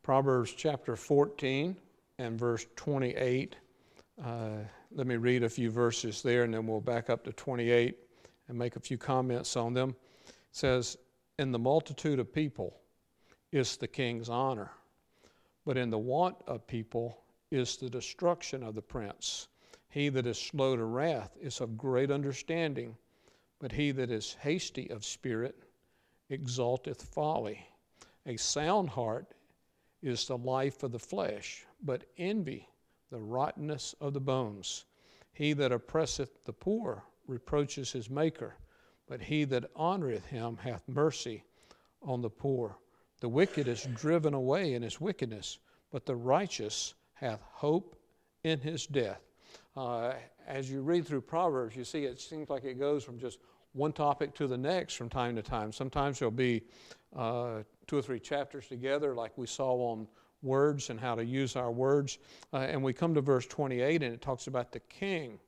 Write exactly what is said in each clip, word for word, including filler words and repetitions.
Proverbs chapter fourteen and verse twenty-eight. Uh, let me read a few verses there, and then we'll back up to twenty-eight and make a few comments on them. It says, "In the multitude of people is the king's honor, but in the want of people is the destruction of the prince. He that is slow to wrath is of great understanding, but he that is hasty of spirit exalteth folly. A sound heart is the life of the flesh, but envy the rottenness of the bones. He that oppresseth the poor reproaches his maker, but he that honoreth him hath mercy on the poor. The wicked is driven away in his wickedness, but the righteous hath hope in his death." Uh, as you read through Proverbs, you see it seems like it goes from just one topic to the next from time to time. Sometimes there'll be uh, two or three chapters together, like we saw on words and how to use our words. Uh, and we come to verse twenty-eight, and it talks about the king.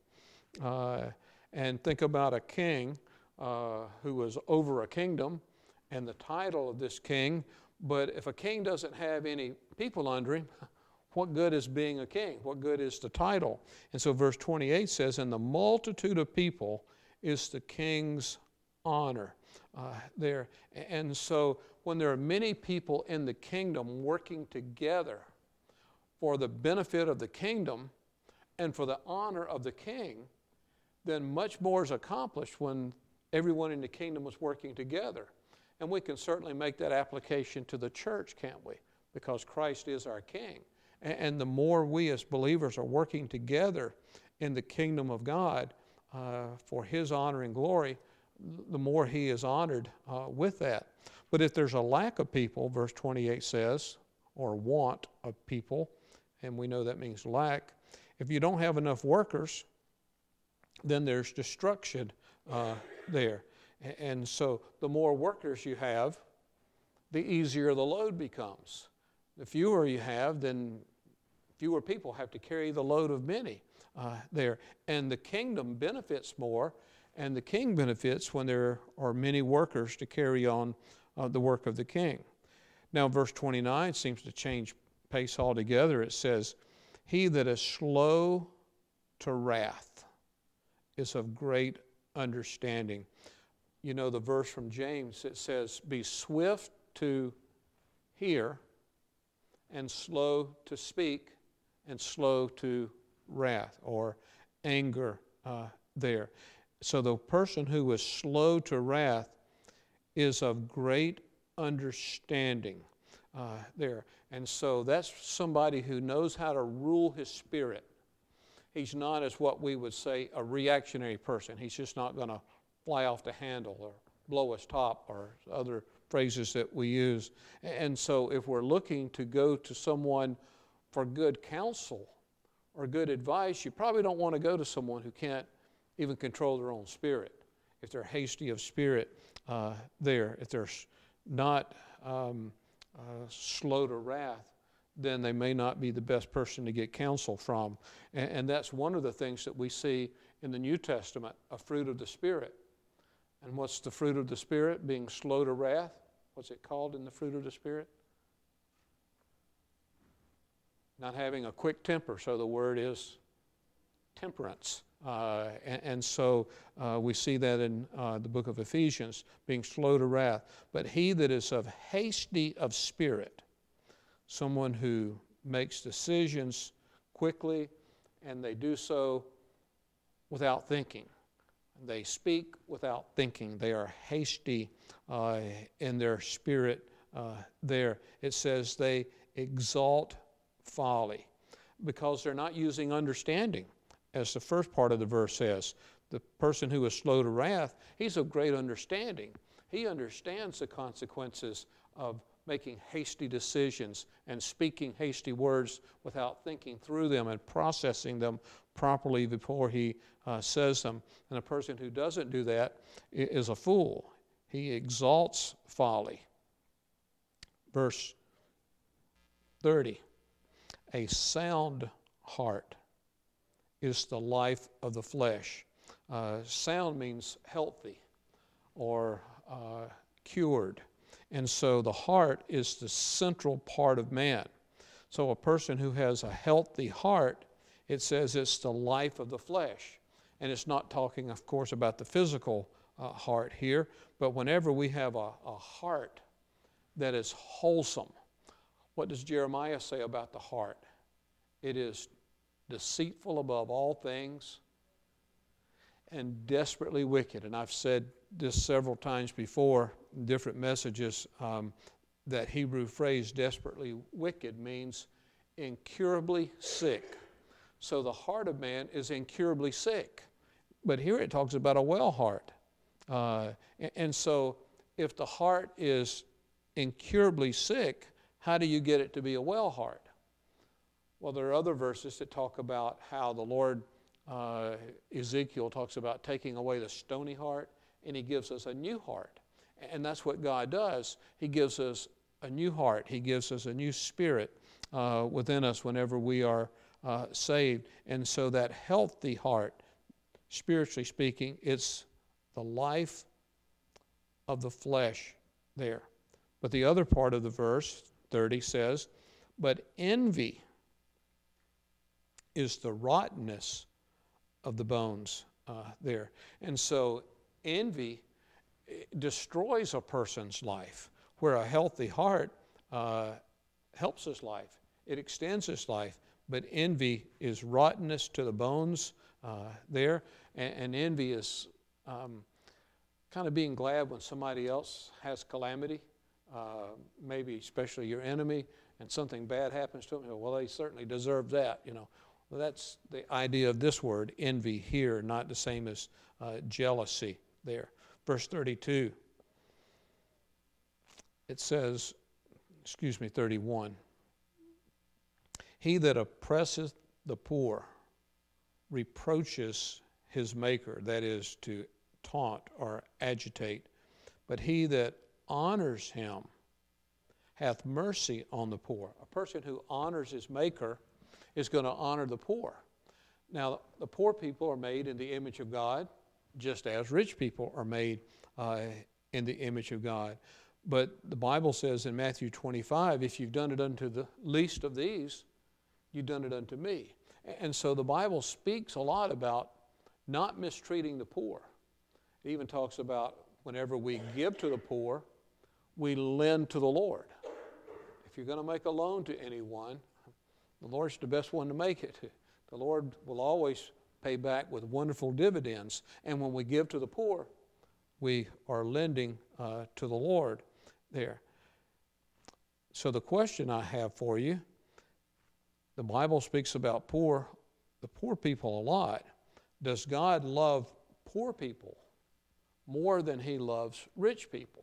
Uh, and think about a king uh, who was over a kingdom and the title of this king. But if a king doesn't have any people under him, what good is being a king? What good is the title? And so verse twenty-eight says, "In the multitude of people is the king's honor." Uh, there. And so when there are many people in the kingdom working together for the benefit of the kingdom and for the honor of the king, then much more is accomplished when everyone in the kingdom is working together. And we can certainly make that application to the church, can't we? Because Christ is our king. And the more we as believers are working together in the kingdom of God uh, for his honor and glory, the more he is honored uh, with that. But if there's a lack of people, verse twenty-eight says, or want of people, and we know that means lack, if you don't have enough workers, then there's destruction uh, there. And so the more workers you have, the easier the load becomes. The fewer you have, then fewer people have to carry the load of many uh, there. And the kingdom benefits more, and the king benefits when there are many workers to carry on uh, the work of the king. Now, verse twenty-nine seems to change pace altogether. It says, "He that is slow to wrath is of great understanding." You know the verse from James, it says, "Be swift to hear and slow to speak and slow to wrath," or anger uh, there. So the person who is slow to wrath is of great understanding uh, there. And so that's somebody who knows how to rule his spirit. He's not, as what we would say, a reactionary person. He's just not going to fly off the handle or blow his top or other phrases that we use. And so if we're looking to go to someone for good counsel or good advice, you probably don't want to go to someone who can't even control their own spirit. If they're hasty of spirit uh, there, if they're not um, uh, slow to wrath, then they may not be the best person to get counsel from. And, and that's one of the things that we see in the New Testament, a fruit of the Spirit. And what's the fruit of the Spirit? Being slow to wrath. What's it called in the fruit of the Spirit? Not having a quick temper, so the word is temperance. Uh, and, and so uh, we see that in uh, the book of Ephesians, being slow to wrath. But he that is of hasty of spirit, someone who makes decisions quickly and they do so without thinking. They speak without thinking. They are hasty uh, in their spirit uh, there. It says they exalt folly because they're not using understanding. As the first part of the verse says, the person who is slow to wrath, he's of great understanding. He understands the consequences of making hasty decisions and speaking hasty words without thinking through them and processing them properly before he uh, says them. And a person who doesn't do that is a fool. He exalts folly. Verse thirty, "A sound heart is the life of the flesh." Uh, sound means healthy or uh, cured. And so the heart is the central part of man. So a person who has a healthy heart, it says it's the life of the flesh. And it's not talking, of course, about the physical uh, heart here, but whenever we have a, a heart that is wholesome, what does Jeremiah say about the heart? It is deceitful above all things and desperately wicked. And I've said this several times before in different messages, um, that Hebrew phrase desperately wicked means incurably sick. So the heart of man is incurably sick. But here it talks about a well heart. Uh, and, and so if the heart is incurably sick, how do you get it to be a well heart? Well, there are other verses that talk about how the Lord, uh, Ezekiel talks about taking away the stony heart, and he gives us a new heart. And that's what God does. He gives us a new heart. He gives us a new spirit uh, within us whenever we are uh, saved. And so that healthy heart, spiritually speaking, it's the life of the flesh there. But the other part of the verse, thirty, says, but envy is the rottenness of the bones uh, there. And so envy destroys a person's life, where a healthy heart uh, helps his life. It extends his life. But envy is rottenness to the bones uh, there. And, and envy is um, kind of being glad when somebody else has calamity, uh, maybe especially your enemy, and something bad happens to them. Well, they certainly deserve that, you know. Well, that's the idea of this word, envy here, not the same as uh, jealousy there. Verse thirty-two, it says, excuse me, thirty-one, he that oppresseth the poor reproaches his maker, that is, to taunt or agitate, but he that honors him hath mercy on the poor. A person who honors his maker is going to honor the poor. Now, the poor people are made in the image of God, just as rich people are made uh, in the image of God. But the Bible says in Matthew twenty-five, if you've done it unto the least of these, you've done it unto me. And so the Bible speaks a lot about not mistreating the poor. It even talks about whenever we give to the poor, we lend to the Lord. If you're going to make a loan to anyone, the Lord's the best one to make it. The Lord will always pay back with wonderful dividends. And when we give to the poor, we are lending uh, to the Lord there. So the question I have for you, the Bible speaks about poor, the poor people a lot. Does God love poor people more than he loves rich people?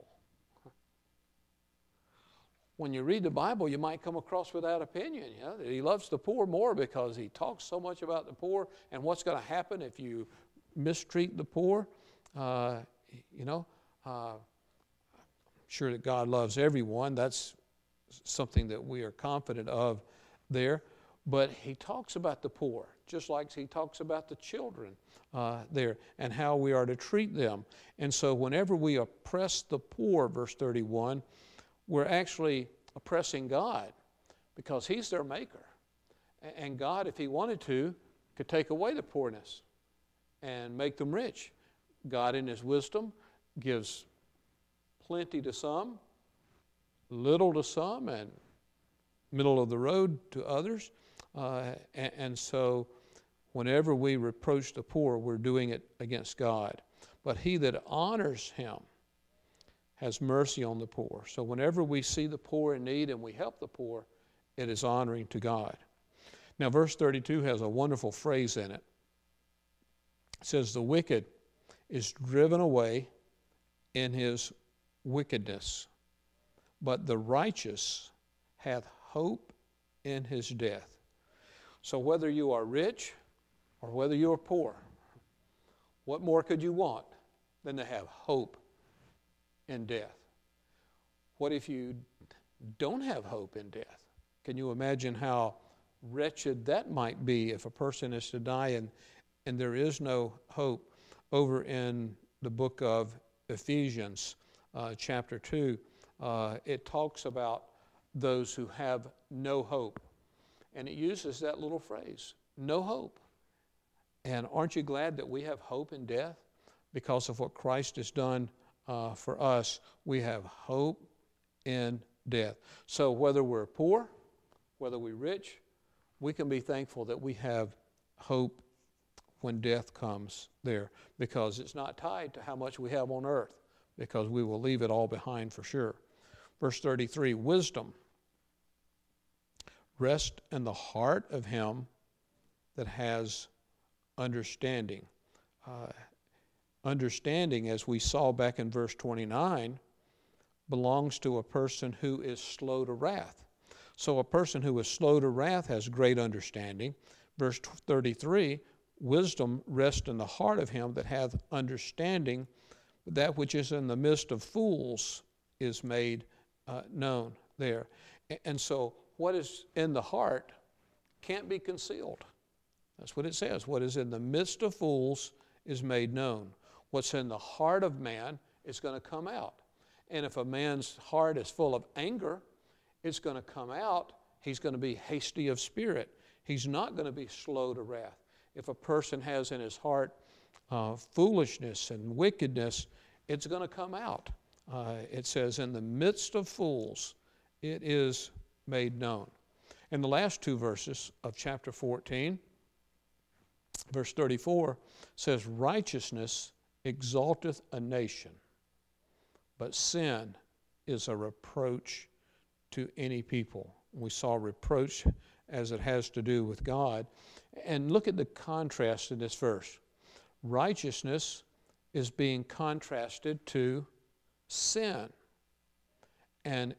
When you read the Bible, you might come across with that opinion, you know, that he loves the poor more because he talks so much about the poor and what's going to happen if you mistreat the poor. Uh, you know, uh, I'm sure that God loves everyone. That's something that we are confident of there. But he talks about the poor, just like he talks about the children uh, there and how we are to treat them. And so whenever we oppress the poor, verse thirty-one, we're actually oppressing God because he's their maker. And God, if he wanted to, could take away the poorness and make them rich. God in his wisdom gives plenty to some, little to some, and middle of the road to others. Uh, and, and so whenever we reproach the poor, we're doing it against God. But he that honors him has mercy on the poor. So whenever we see the poor in need and we help the poor, it is honoring to God. Now, verse thirty-two has a wonderful phrase in it. It says, the wicked is driven away in his wickedness, but the righteous hath hope in his death. So whether you are rich or whether you are poor, what more could you want than to have hope in death? What if you don't have hope in death? Can you imagine how wretched that might be if a person is to die and, and there is no hope? Over in the book of Ephesians, uh, chapter two, uh, it talks about those who have no hope. And it uses that little phrase, no hope. And aren't you glad that we have hope in death? Because of what Christ has done uh, for us, we have hope in death. So whether we're poor, whether we're rich, we can be thankful that we have hope when death comes there, because it's not tied to how much we have on earth, because we will leave it all behind for sure. Verse thirty-three, wisdom rest in the heart of him that has understanding. Uh, understanding, as we saw back in verse twenty-nine, belongs to a person who is slow to wrath. So a person who is slow to wrath has great understanding. Verse thirty-three, wisdom rests in the heart of him that hath understanding, but that which is in the midst of fools is made uh, known there. And so what is in the heart can't be concealed. That's what it says. What is in the midst of fools is made known. What's in the heart of man is going to come out. And if a man's heart is full of anger, it's going to come out. He's going to be hasty of spirit. He's not going to be slow to wrath. If a person has in his heart uh, foolishness and wickedness, it's going to come out. Uh, it says, in the midst of fools, it is made known. In the last two verses of chapter fourteen, verse thirty-four says, righteousness exalteth a nation, but sin is a reproach to any people. We saw reproach as it has to do with God. And look at the contrast in this verse. Righteousness is being contrasted to sin, and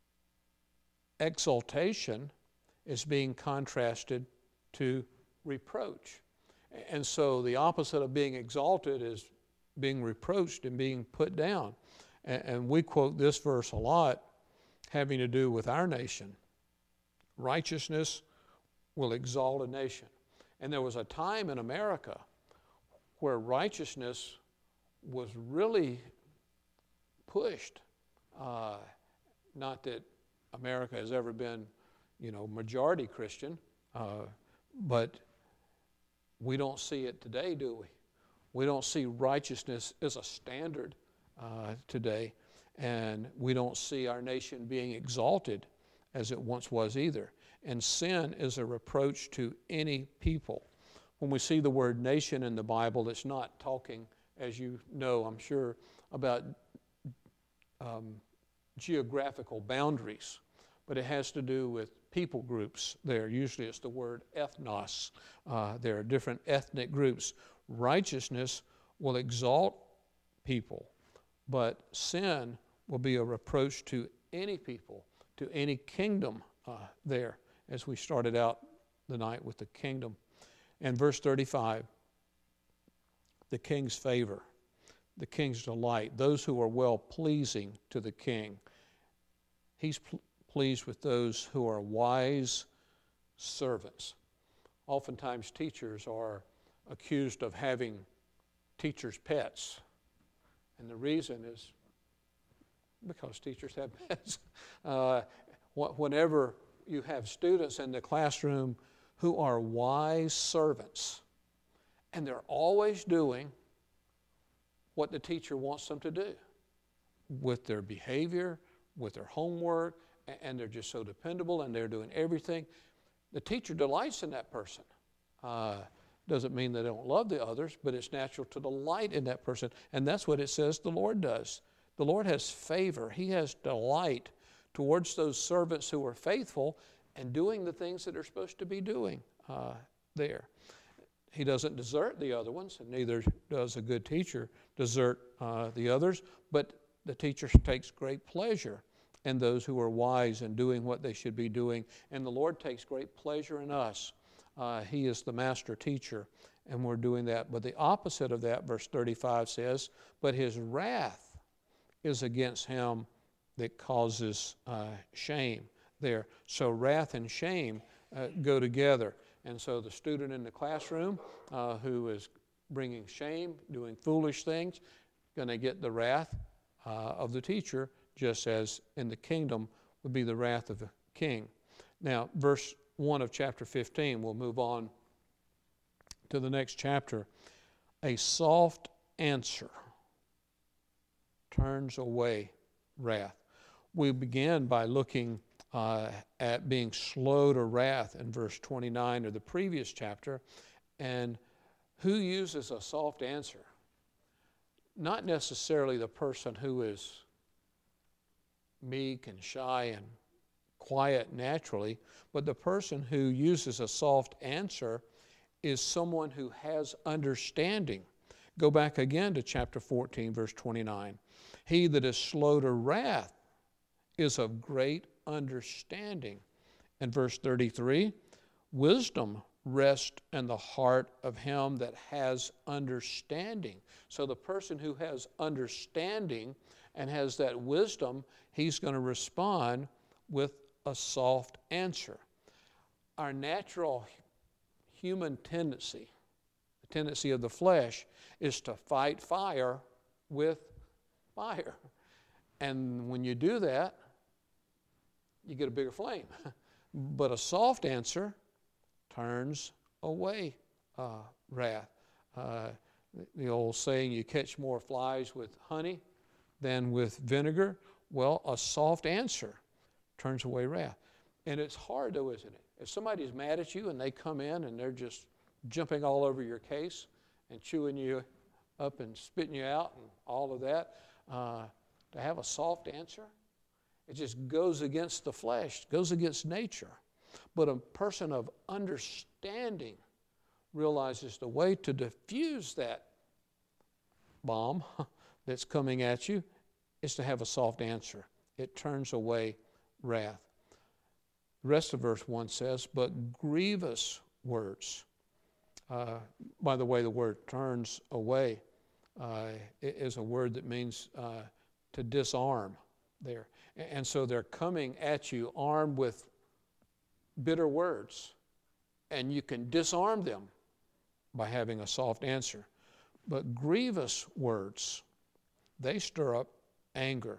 exaltation is being contrasted to reproach. And so the opposite of being exalted is being reproached and being put down. And we quote this verse a lot, having to do with our nation. Righteousness will exalt a nation. And there was a time in America where righteousness was really pushed. Uh, not that America has ever been, you know, majority Christian, uh, but we don't see it today, do we? We don't see righteousness as a standard uh, today, and we don't see our nation being exalted as it once was either. And sin is a reproach to any people. When we see the word nation in the Bible, it's not talking, as you know, I'm sure, about um, geographical boundaries, but it has to do with people groups there. Usually it's the word ethnos. Uh, there are different ethnic groups. Righteousness will exalt people, but sin will be a reproach to any people, to any kingdom uh, there, as we started out the night with the kingdom. And verse thirty-five, the king's favor, the king's delight, those who are well-pleasing to the king. He's pl- pleased with those who are wise servants. Oftentimes teachers are accused of having teachers' pets. And the reason is because teachers have pets. Uh, whenever you have students in the classroom who are wise servants, and they're always doing what the teacher wants them to do with their behavior, with their homework, and they're just so dependable and they're doing everything, the teacher delights in that person. Uh, doesn't mean they don't love the others, but it's natural to delight in that person. And that's what it says the Lord does. The Lord has favor. He has delight towards those servants who are faithful and doing the things that they're supposed to be doing uh, there. He doesn't desert the other ones, and neither does a good teacher desert uh, the others, but the teacher takes great pleasure in those who are wise and doing what they should be doing, and the Lord takes great pleasure in us. Uh, he is the master teacher, and we're doing that. But the opposite of that, verse thirty-five says, but his wrath is against him that causes uh, shame there. So wrath and shame uh, go together. And so the student in the classroom uh, who is bringing shame, doing foolish things, going to get the wrath uh, of the teacher just as in the kingdom would be the wrath of the king. Now, verse one of chapter fifteen, we'll move on to the next chapter. A soft answer turns away wrath. We begin by looking uh, at being slow to wrath in verse twenty-nine of the previous chapter. And who uses a soft answer? Not necessarily the person who is meek and shy and quiet naturally, but the person who uses a soft answer is someone who has understanding. Go back again to chapter fourteen, verse twenty-nine. He that is slow to wrath is of great understanding. And verse thirty-three, wisdom rests in the heart of him that has understanding. So the person who has understanding and has that wisdom, he's going to respond with a soft answer. Our natural human tendency, the tendency of the flesh, is to fight fire with fire. And when you do that, you get a bigger flame. But a soft answer turns away uh, wrath. Uh, the old saying, you catch more flies with honey than with vinegar. Well, a soft answer turns away wrath. And it's hard though, isn't it? If somebody's mad at you and they come in and they're just jumping all over your case and chewing you up and spitting you out and all of that, uh, to have a soft answer, it just goes against the flesh, goes against nature. But a person of understanding realizes the way to diffuse that bomb that's coming at you is to have a soft answer. It turns away wrath. The rest of verse one says, but grievous words. Uh, by the way, the word turns away uh, is a word that means uh, to disarm there. And so they're coming at you armed with bitter words, and you can disarm them by having a soft answer. But grievous words, they stir up anger.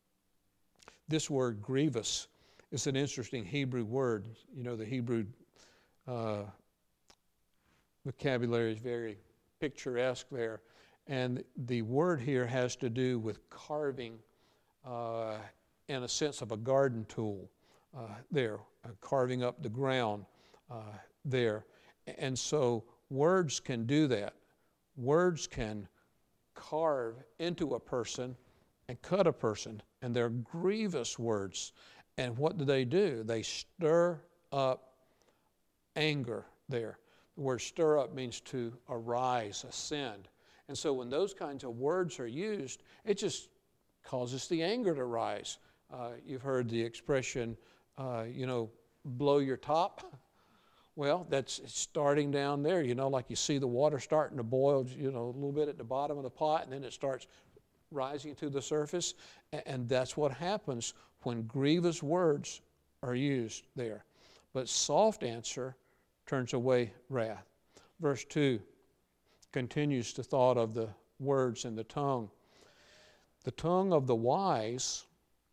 This word grievous is an interesting Hebrew word. You know, the Hebrew uh, vocabulary is very picturesque there. And the word here has to do with carving uh, in a sense of a garden tool uh, there, uh, carving up the ground uh, there. And so words can do that. Words can carve into a person and cut a person, and they're grievous words. And what do they do? They stir up anger there. The word stir up means to arise, ascend. And so when those kinds of words are used, it just causes the anger to rise. Uh, you've heard the expression, uh, you know, blow your top. Well, that's starting down there, you know, like you see the water starting to boil, you know, a little bit at the bottom of the pot, and then it starts rising to the surface. And that's what happens when grievous words are used there. But soft answer turns away wrath. Verse two continues the thought of the words in the tongue. The tongue of the wise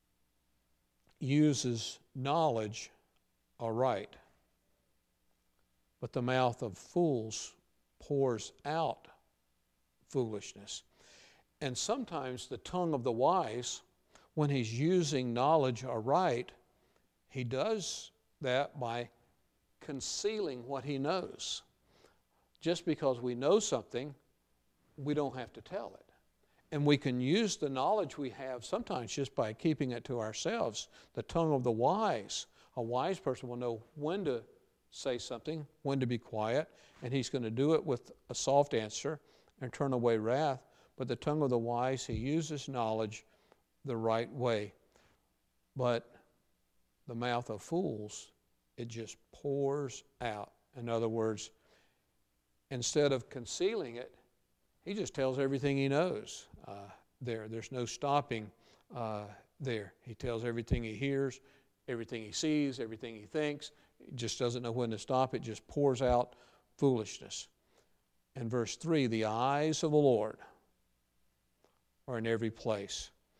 uses knowledge aright, but the mouth of fools pours out foolishness. And sometimes the tongue of the wise, when he's using knowledge aright, he does that by concealing what he knows. Just because we know something, we don't have to tell it. And we can use the knowledge we have sometimes just by keeping it to ourselves. The tongue of the wise. A wise person will know when to say something, when to be quiet, and he's going to do it with a soft answer and turn away wrath. But the tongue of the wise, he uses knowledge the right way. But the mouth of fools, it just pours out. In other words, instead of concealing it, he just tells everything he knows uh, there. There's no stopping uh, there. He tells everything he hears, everything he sees, everything he thinks. He just doesn't know when to stop. It just pours out foolishness. And verse three, the eyes of the Lord are in every place.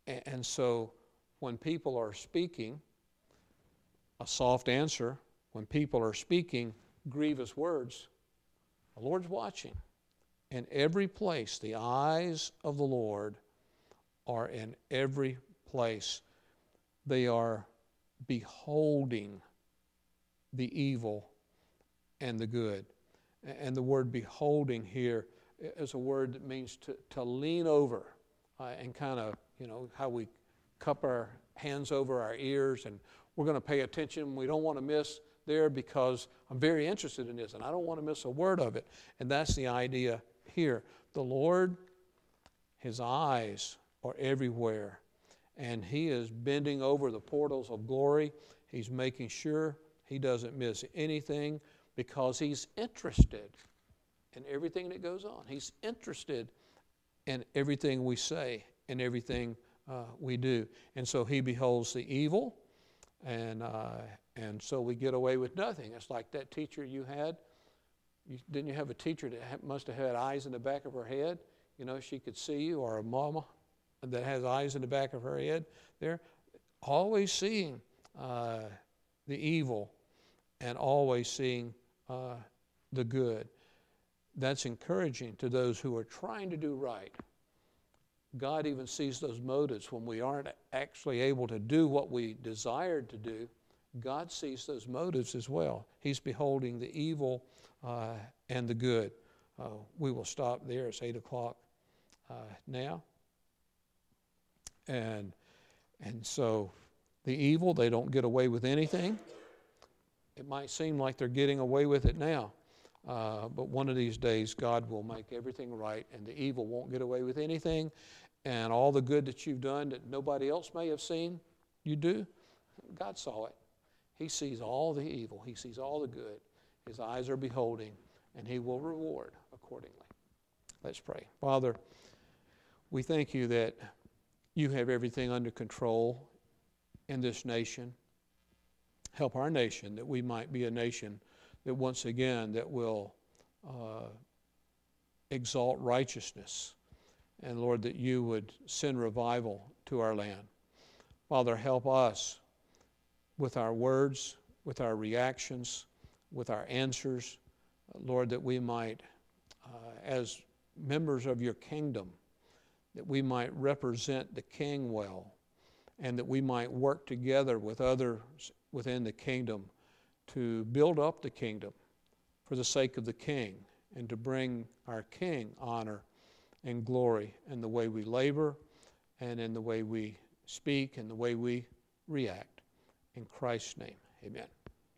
And so when people are speaking a soft answer, when people are speaking grievous words, the Lord's watching. In every place, the eyes of the Lord are in every place. They are beholding the evil and the good. And the word beholding here is a word that means to, to lean over uh, and kind of, you know, how we cup our hands over our ears and we're going to pay attention. We don't want to miss there because I'm very interested in this and I don't want to miss a word of it. And that's the idea here. The Lord, His eyes are everywhere, and He is bending over the portals of glory. He's making sure He doesn't miss anything because He's interested in everything that goes on. He's interested in everything we say and everything uh, we do. And so He beholds the evil, and uh, and so we get away with nothing. It's like that teacher you had. You, didn't you have a teacher that ha- must have had eyes in the back of her head? You know, she could see you, or a mama that has eyes in the back of her head there. Always seeing uh, the evil and always seeing uh, the good. That's encouraging to those who are trying to do right. God even sees those motives when we aren't actually able to do what we desired to do. God sees those motives as well. He's beholding the evil uh, and the good. Uh, we will stop there. It's eight o'clock uh, now. And, and so the evil, they don't get away with anything. It might seem like they're getting away with it now. Uh, but one of these days, God will make everything right, and the evil won't get away with anything. And all the good that you've done that nobody else may have seen you do, God saw it. He sees all the evil. He sees all the good. His eyes are beholding, and He will reward accordingly. Let's pray. Father, we thank You that You have everything under control in this nation. Help our nation that we might be a nation that once again that will uh, exalt righteousness. And Lord, that You would send revival to our land. Father, help us with our words, with our reactions, with our answers. Lord, that we might, uh, as members of Your kingdom, that we might represent the King well, and that we might work together with others within the kingdom to build up the kingdom for the sake of the King and to bring our King honor and glory in the way we labor and in the way we speak and the way we react. In Christ's name, amen.